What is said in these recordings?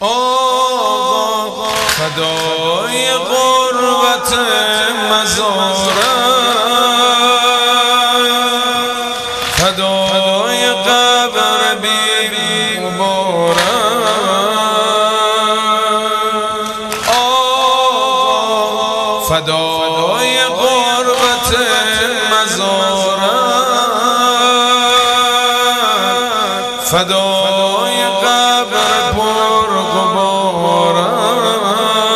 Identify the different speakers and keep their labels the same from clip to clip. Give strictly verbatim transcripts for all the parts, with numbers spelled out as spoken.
Speaker 1: آقا فدای غربت مزارم، فدای قبر بی غبارم. آقا فدای غربت مزارم، فدای قبر پر غبارم.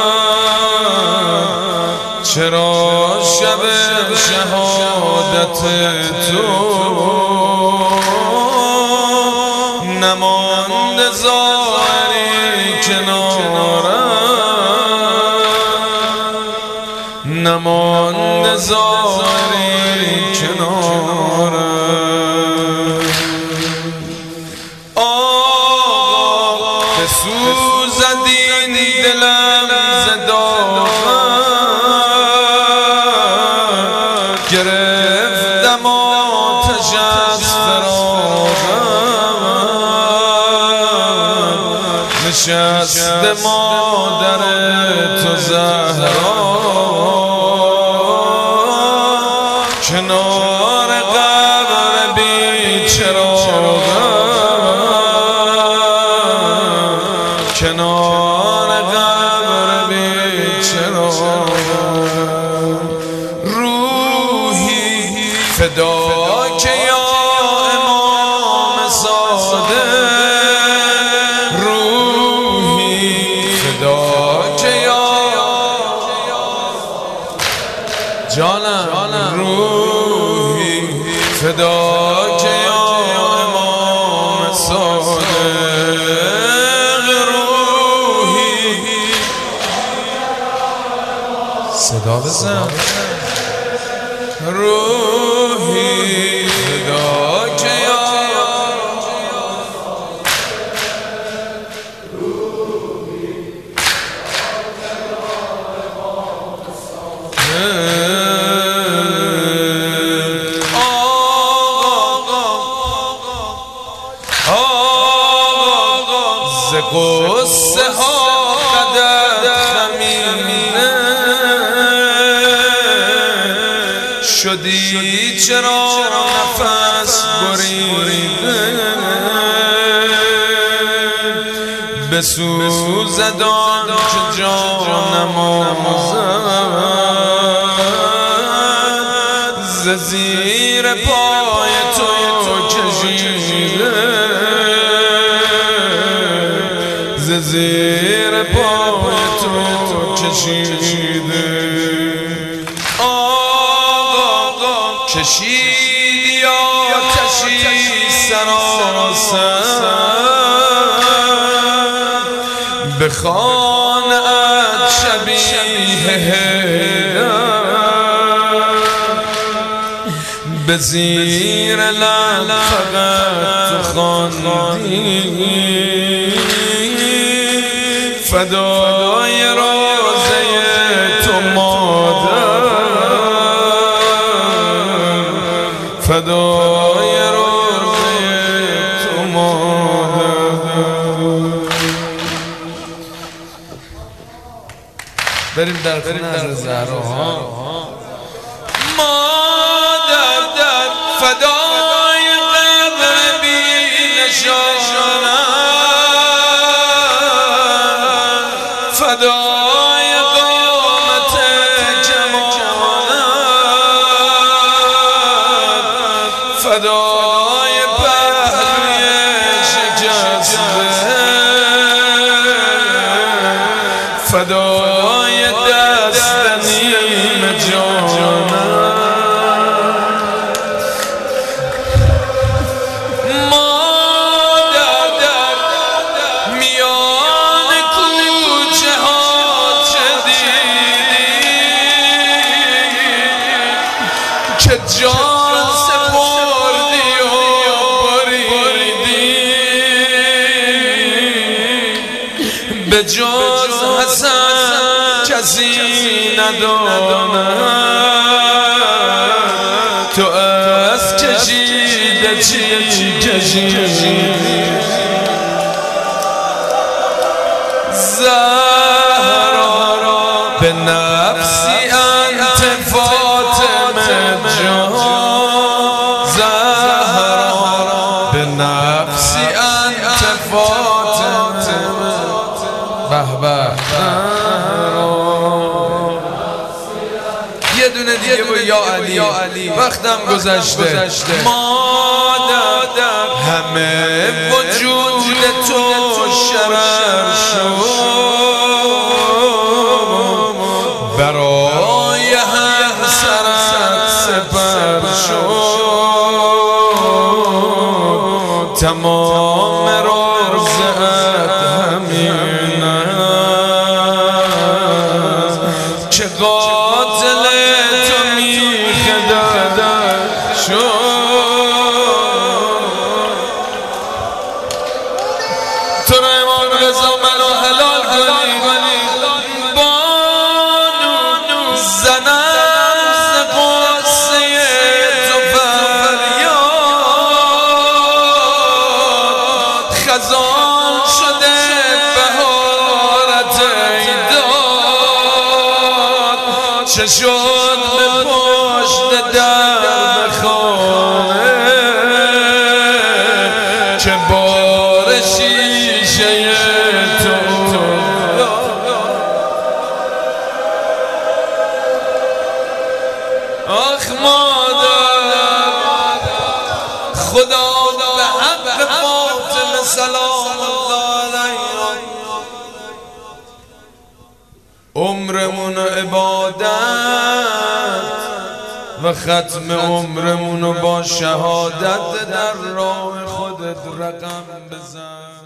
Speaker 1: چرا شب شهادت تو نمانده ظاهری کنارم، نمانده ظاهری کنارم. آقا بسوزد این دلم ز داغم، گرفتم آتش از فراقم. نشست مادر تو زهرا کنار قبر بی چراغم، کنار قبر بی چراغم. روحی فدا که یا امام صادق، روحی فدا که یا جانم، روحی فدا که یا امام صادق. روحی صدا بزن، روحی فدا که یا ز قصه ها قدر خمیره شدی، چرا نفس بریده بسوزد آن که جانم آموزد. ز زیر پای تو کشیده، ز زیر پای تو کشیده. آقا کشیدی یا کشی سراسر به خانه‌ات شبیه حیدر، به زیر لب فقط تو خواندی فدای روضه تو مادر، فدای روضه تو مادر. بریم در خونه از زهرا. مادر در فدای قبر بی نشانم، فدای قامت جمالم، فدای پهلوی شکسته، فدای دست نیم جانم. که جان سپردی و بریدی به جز حسن کسی نداند. تو از کشیده چی کشیدی زهرا به نفسی انت فاطمه جان زهرا به نفسی انت فاطمه به به یه دونه دیگه با یا علی وقتم گذشته مادر همه وجود تو شرر شد برای هم سرت سپر شد تمام رازت همین است که قاتل تو میخدد شد تو را امام رضا منو حلال کنی بانو زنم ز قصه تو فریاد خزان شده بهارت ایداد چه شد به پشت در خانه که بار شیشه تو آخ مادر خدا به حق فاطمه سلام الله علیها عمرمون عبادت و ختم عمرمونو با شهادت در راه خودت رقم بزن.